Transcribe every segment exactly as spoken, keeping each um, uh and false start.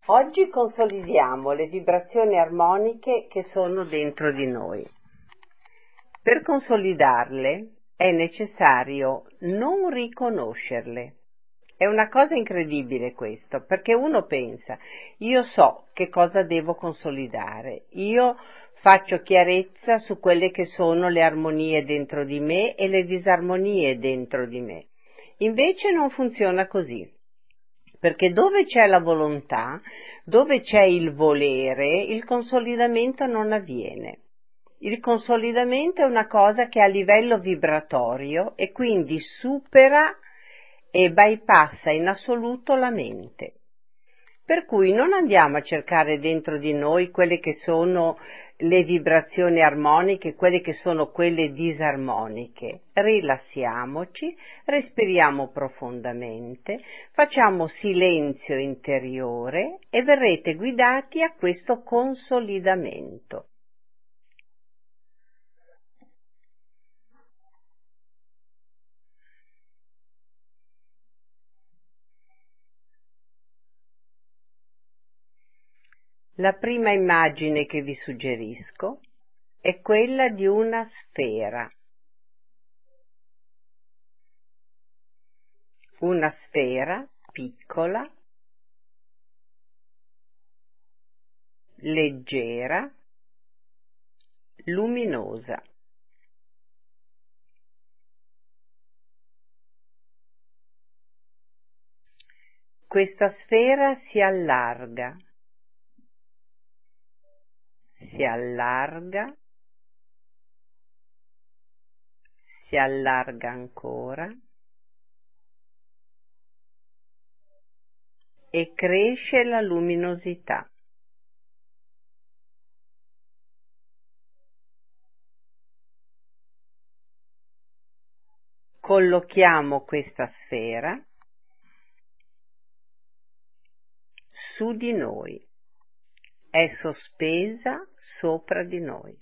Oggi consolidiamo le vibrazioni armoniche che sono dentro di noi. Per consolidarle è necessario non riconoscerle. È una cosa incredibile questo, perché uno pensa, io so che cosa devo consolidare, io faccio chiarezza su quelle che sono le armonie dentro di me e le disarmonie dentro di me. Invece non funziona così. Perché dove c'è la volontà, dove c'è il volere, il consolidamento non avviene. Il consolidamento è una cosa che è a livello vibratorio e quindi supera e bypassa in assoluto la mente. Per cui non andiamo a cercare dentro di noi quelle che sono le vibrazioni armoniche, quelle che sono quelle disarmoniche. Rilassiamoci, respiriamo profondamente, facciamo silenzio interiore e verrete guidati a questo consolidamento. La prima immagine che vi suggerisco è quella di una sfera. Una sfera piccola, leggera, luminosa. Questa sfera si allarga, si allarga, si allarga ancora e cresce la luminosità. Collochiamo questa sfera su di noi, è sospesa sopra di noi.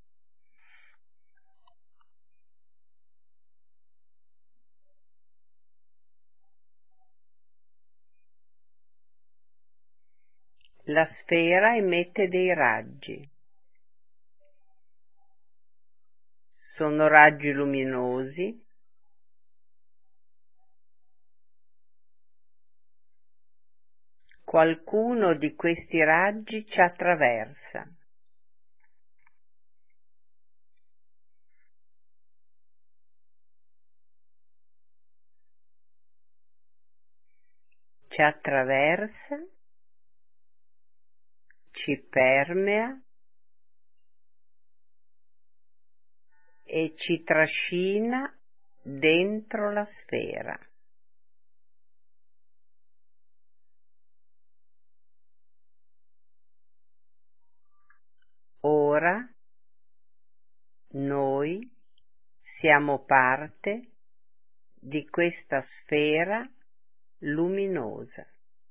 La sfera emette dei raggi. Sono raggi luminosi. Qualcuno di questi raggi ci attraversa. Ci attraversa, ci permea e ci trascina dentro la sfera. Ora noi siamo parte di questa sfera luminosa.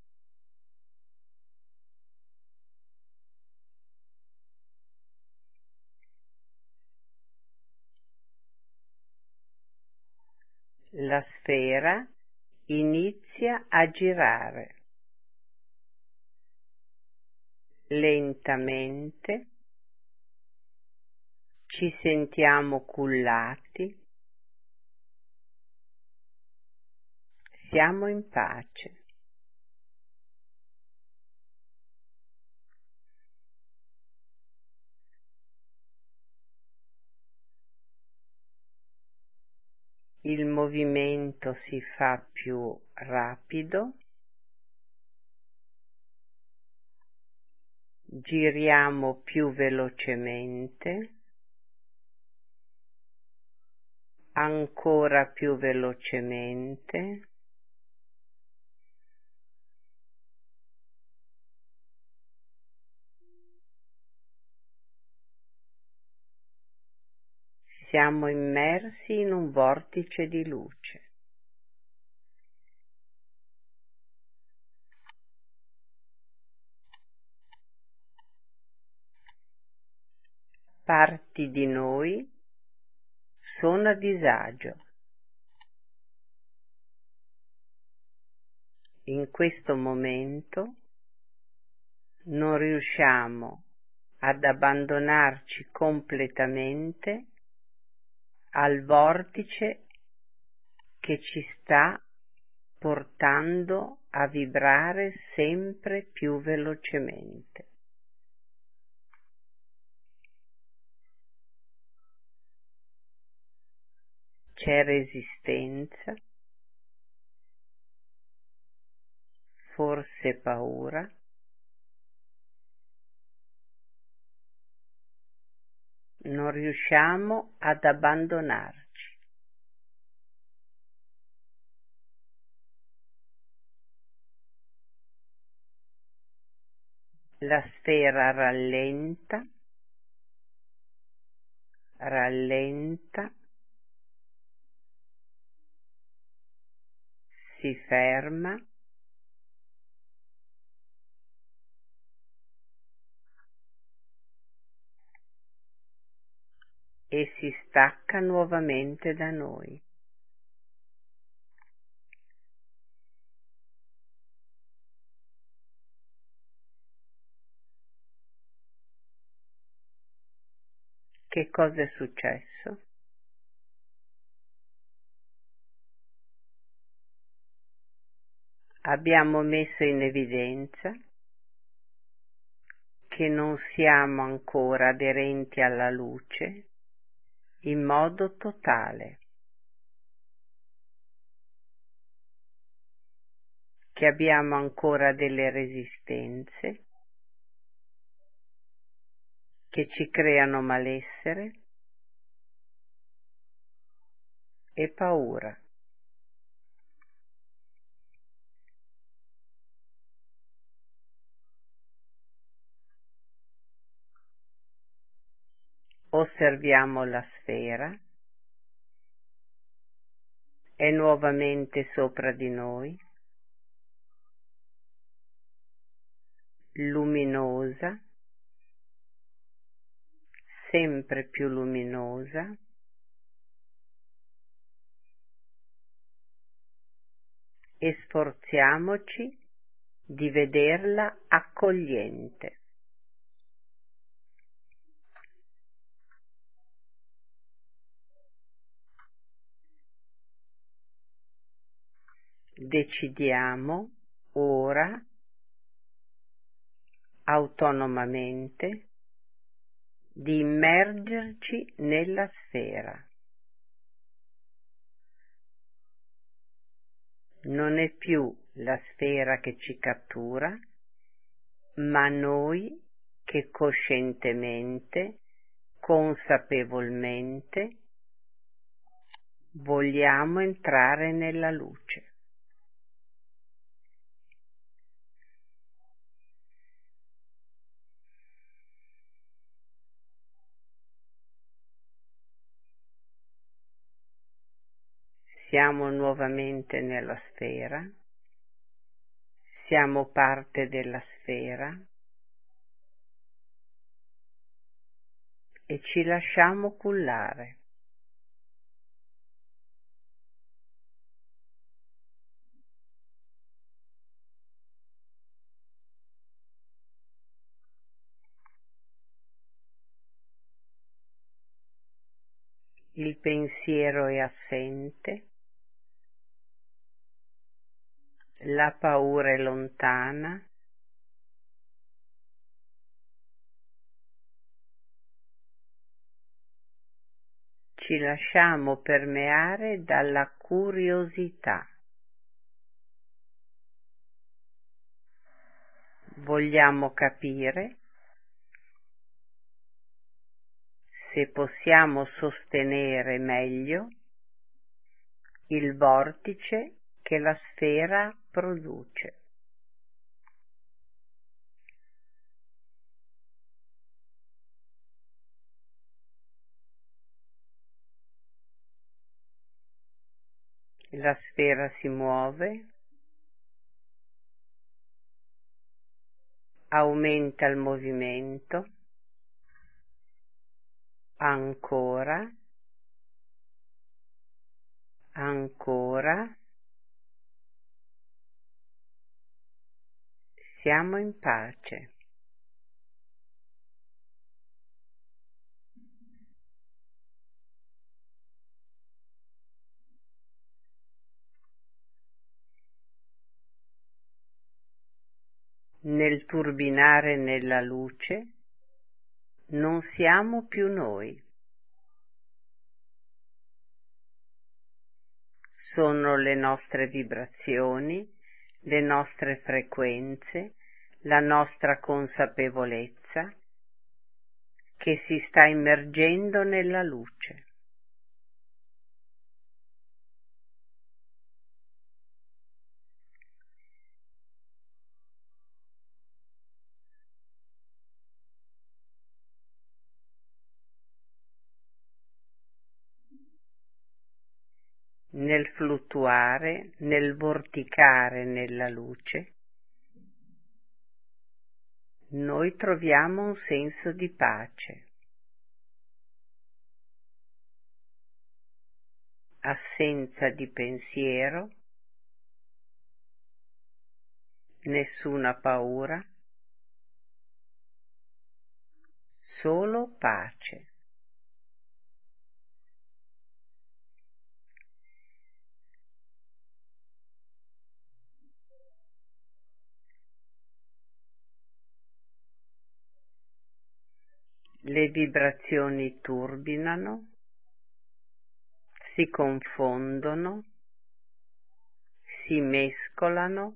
La sfera inizia a girare lentamente, ci sentiamo cullati, siamo in pace. Il movimento si fa più rapido, giriamo più velocemente, ancora più velocemente, siamo immersi in un vortice di luce. Parti di noi sono a disagio. In questo momento non riusciamo ad abbandonarci completamente al vortice che ci sta portando a vibrare sempre più velocemente. C'è resistenza, forse paura, non riusciamo ad abbandonarci. La sfera rallenta, rallenta, si ferma e si stacca nuovamente da noi. Che cosa è successo? Abbiamo messo in evidenza che non siamo ancora aderenti alla luce in modo totale, che abbiamo ancora delle resistenze che ci creano malessere e paura. Osserviamo la sfera, è nuovamente sopra di noi, luminosa, sempre più luminosa, e sforziamoci di vederla accogliente. Decidiamo ora autonomamente di immergerci nella sfera. Non è più la sfera che ci cattura, ma noi che coscientemente, consapevolmente, vogliamo entrare nella luce. Siamo nuovamente nella sfera, siamo parte della sfera e ci lasciamo cullare. Il pensiero è assente, la paura è lontana, ci lasciamo permeare dalla curiosità. Vogliamo capire se possiamo sostenere meglio il vortice che la sfera produce. La sfera si muove, aumenta il movimento, ancora, ancora, siamo in pace. Nel turbinare nella luce non siamo più noi. Sono le nostre vibrazioni, le nostre frequenze, la nostra consapevolezza che si sta immergendo nella luce. Nel fluttuare, nel vorticare nella luce, noi troviamo un senso di pace, assenza di pensiero, nessuna paura, solo pace. Le vibrazioni turbinano, si confondono, si mescolano,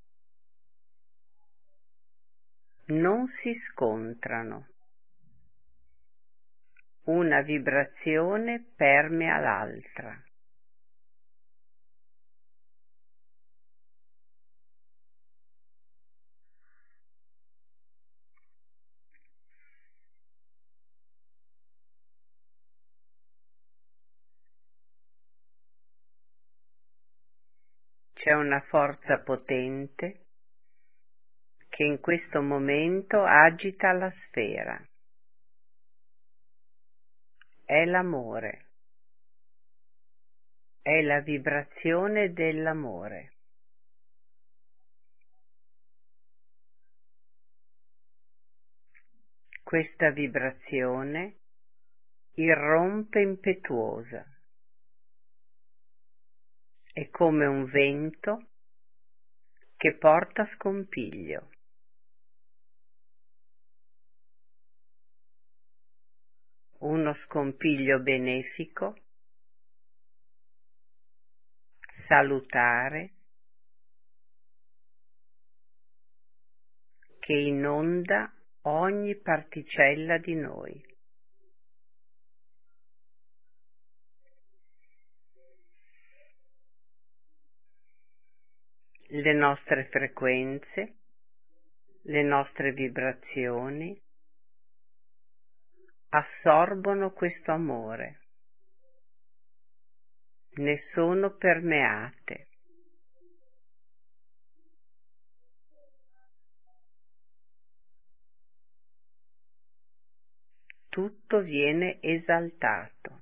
non si scontrano. Una vibrazione permea l'altra. C'è una forza potente che in questo momento agita la sfera. È l'amore. È la vibrazione dell'amore. Questa vibrazione irrompe impetuosa. È come un vento che porta scompiglio. Uno scompiglio benefico, salutare, che inonda ogni particella di noi. Le nostre frequenze, le nostre vibrazioni assorbono questo amore, ne sono permeate. Tutto viene esaltato.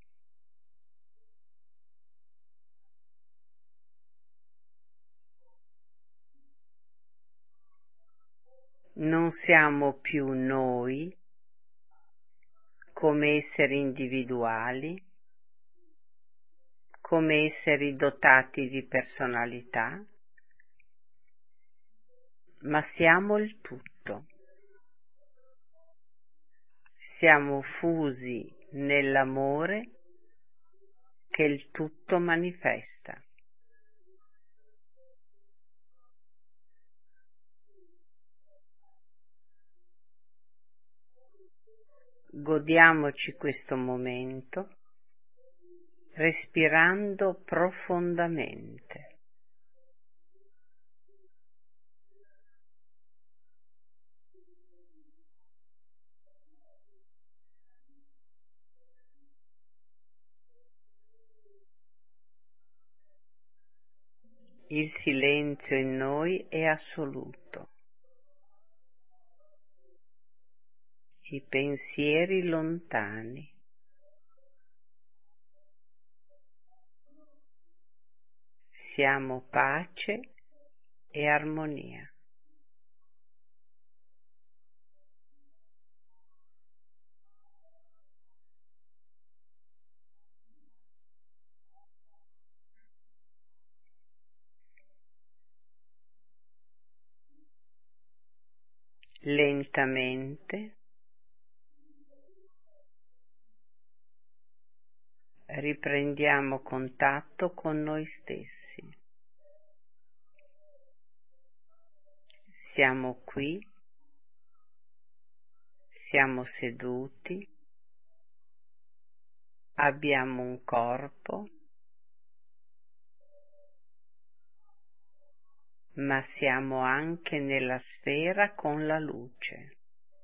Non siamo più noi come esseri individuali, come esseri dotati di personalità, ma siamo il tutto. Siamo fusi nell'amore che il tutto manifesta. Godiamoci questo momento respirando profondamente. Il silenzio in noi è assoluto. I pensieri lontani. Siamo pace e armonia. Lentamente riprendiamo contatto con noi stessi. Siamo qui, siamo seduti, abbiamo un corpo, ma siamo anche nella sfera con la luce.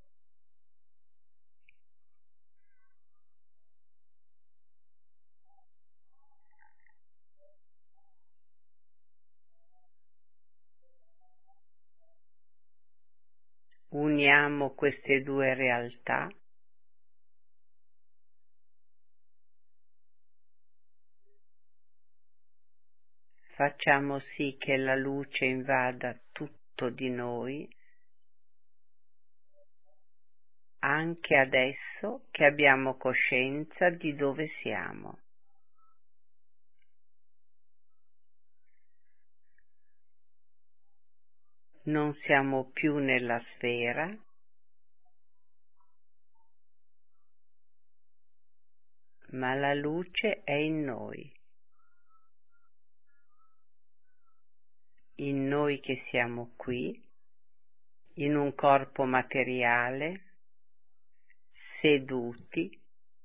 Uniamo queste due realtà facciamo sì che la luce invada tutto di noi, anche adesso che abbiamo coscienza di dove siamo. Non siamo più nella sfera, ma la luce è in noi, in noi che siamo qui, in un corpo materiale, seduti,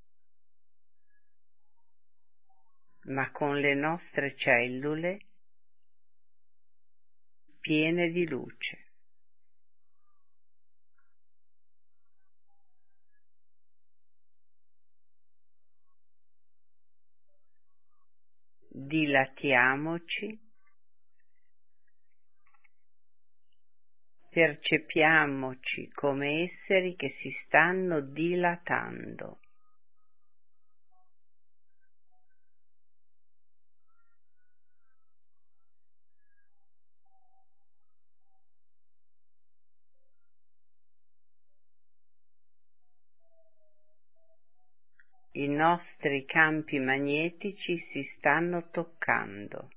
ma con le nostre cellule piene di luce. Dilatiamoci, percepiamoci come esseri che si stanno dilatando. I nostri campi magnetici si stanno toccando.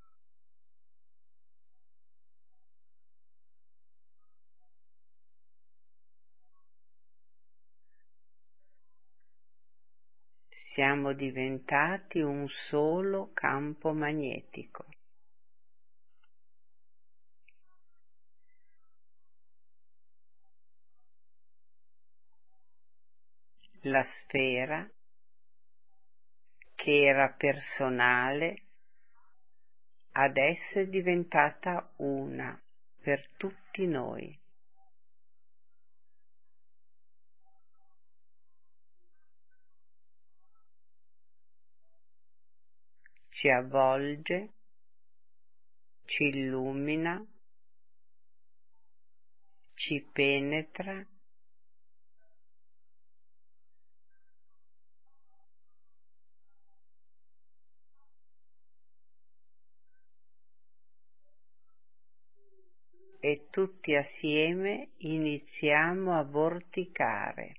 Siamo diventati un solo campo magnetico. La sfera, che era personale, adesso è diventata una per tutti noi. Ci avvolge, ci illumina, ci penetra, e tutti assieme iniziamo a vorticare.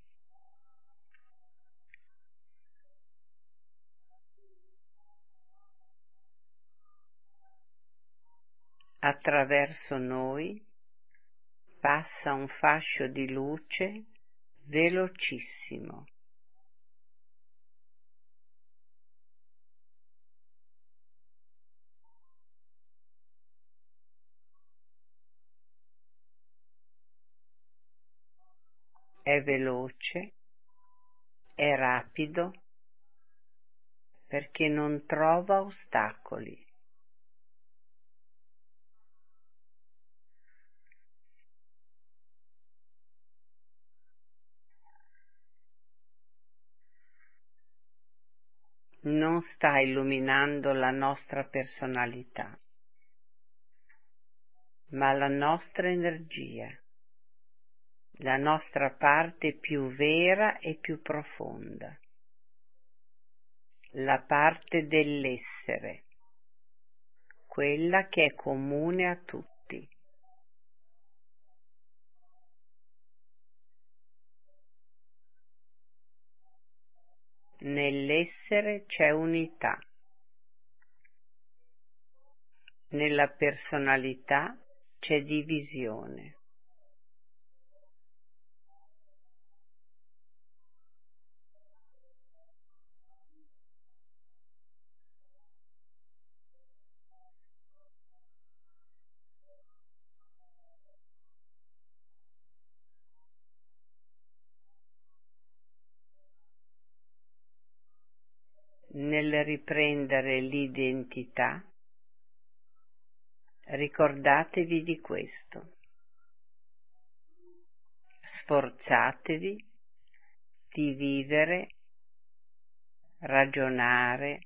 Attraverso noi passa un fascio di luce velocissimo. È veloce, è rapido, perché non trova ostacoli. Non sta illuminando la nostra personalità, ma la nostra energia, la nostra parte più vera e più profonda, la parte dell'essere, quella che è comune a tutti. Nell'essere c'è unità, nella personalità c'è divisione. nel riprendere l'identità, ricordatevi di questo. Sforzatevi di vivere, ragionare,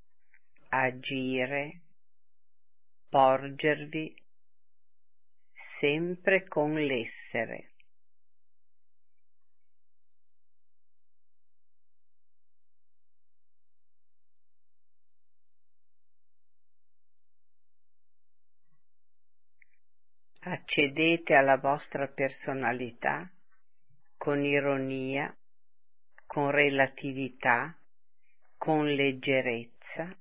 agire, porgervi sempre con l'essere. Accedete alla vostra personalità con ironia, con relatività, con leggerezza.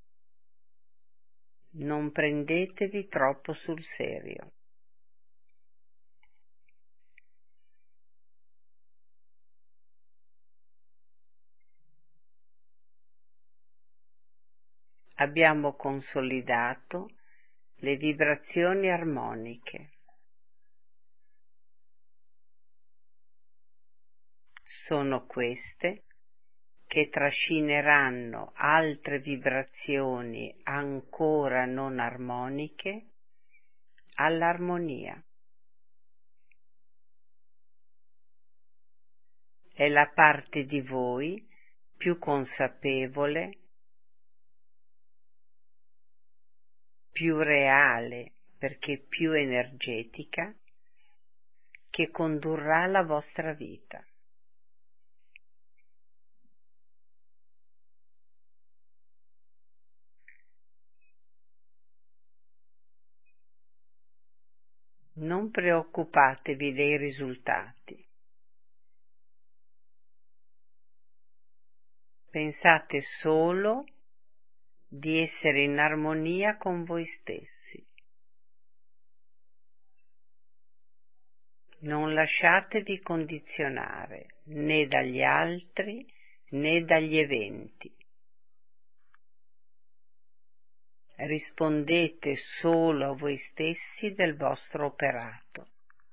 Non prendetevi troppo sul serio. Abbiamo consolidato le vibrazioni armoniche. Sono queste che trascineranno altre vibrazioni ancora non armoniche all'armonia. È la parte di voi più consapevole, più reale, perché più energetica, che condurrà la vostra vita. Non preoccupatevi dei risultati. Pensate solo di essere in armonia con voi stessi. Non lasciatevi condizionare né dagli altri né dagli eventi. Rispondete solo a voi stessi del vostro operato.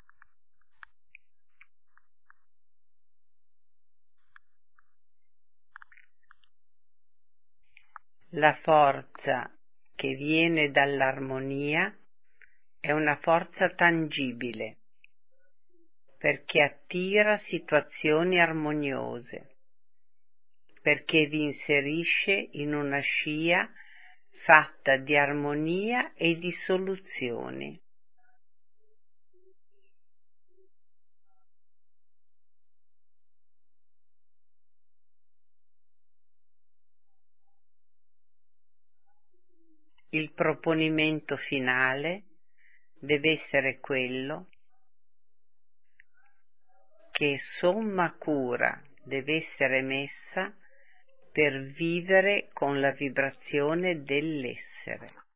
La forza che viene dall'armonia è una forza tangibile, perché attira situazioni armoniose, perché vi inserisce in una scia fatta di armonia e di soluzioni. Il proponimento finale deve essere quello che somma cura deve essere messa per vivere con la vibrazione dell'essere.